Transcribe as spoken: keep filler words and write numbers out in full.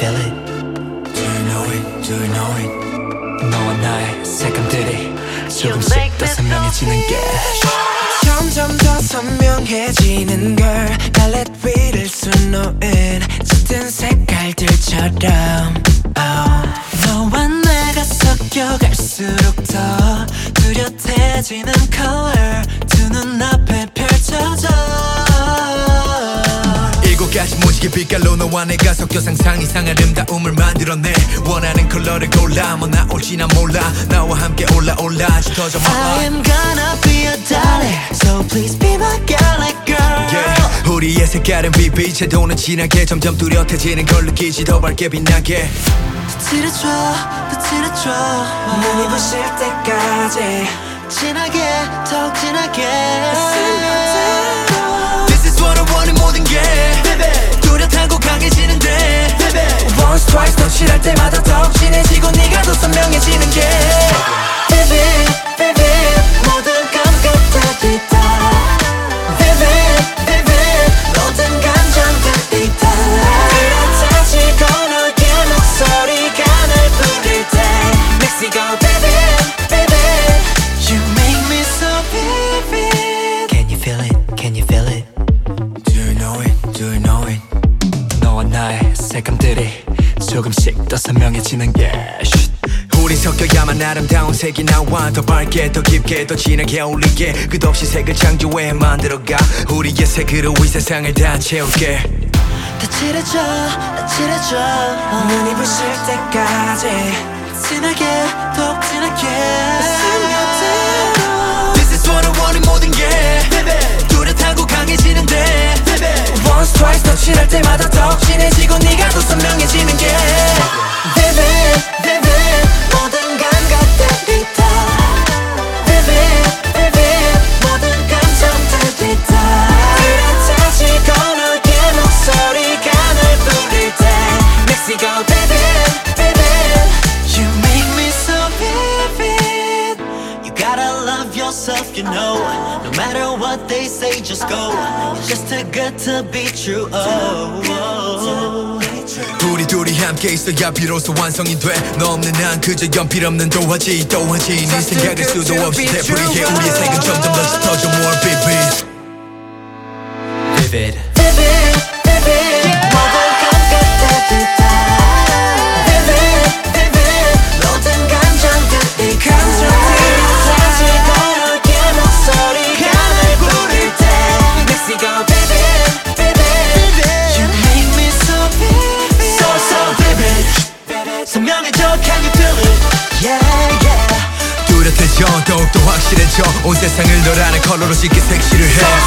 feel it? Do you know it? Do you know it? 너와 나의 색감들이 조금씩 더 선명해지는 게 점점 더 선명해지는 걸 팔레트 위를 수놓은 짙은 색깔들처럼 oh. 너와 내가 섞여갈수록 더 뚜렷해지는 color 두 눈앞에 펼쳐져 일곱 가지 무지개 빛깔로 너와 내가 섞여 상상 이상 아름다움을 만들어내 원하는 컬러를 골라 뭐 나올지나 몰라 나와 함께 올라 올라 짙어져 my I am gonna be your darling So please be my girl like girl yeah. 우리의 색깔은 빛빛에 도는 진하게 점점 뚜렷해지는 걸 느끼지 더 밝게 빛나게 칠해줘 더 칠해줘 눈이 부실 때까지 진하게 더욱 진하게 This is what I wanted 모든 게 baby. 뚜렷하고 강해지는데 baby. Once twice 더 칠할 때마다 더욱 진해지고 네가 더 선명해지는 게 Vivid vivid 모든 감각들이 다 Vivid vivid 모든 감정들이 다 뚜렷해지고 너의 목소리가 날 부를 때 Mexico baby baby You make me so vivid Can you feel it? Can you feel it? Do you know it? Do you know it? 너와 나의 색감들이 조금씩 더 선명해지는 게 우리 섞여야만 아름다운 색이 나와 더 밝게 더 깊게 더 진하게 어울리게 끝없이 색을 창조해 만들어가 우리의 색으로 이 세상을 다 채울게 다 칠해줘 다 칠해줘 눈이 부실 때까지 진하게 더욱 진하게 This is what I wanted 모든 게 baby. 뚜렷하고 강해지는데 baby. Once twice 더 칠할 때마다 더욱 진해지고 네가 더 선명해지는 게 Vivid vivid 모든 감각들이 다 Vivid vivid 모든 감정들이 다 뚜렷해지고 너의 목소리가 날 부를 때 Mexico baby baby You make me so vivid You gotta love yourself, you know No matter what they say, just go It's just too good to be true, oh, oh. 우리 둘이 함께 있어야 비로소 완성이 돼너 없는 난 그저 연필 없는 도화지 또하지 네 생각을 수도 없이 되풀이해 우리의 색은 점점 더 짙어져 more vivid Vivid Vivid Vivid 모든 감각들이 다 Vivid Vivid 모든 감정들이 다 뚜렷해지고 너의 목소리가 날 부를 때 Mexico baby baby You make me so vivid So so vivid 선명해져 can you feel it Yeah yeah 뚜렷해져 더욱더 확실해져 온 세상을 널 아는 컬러로 쉽게 색칠을 해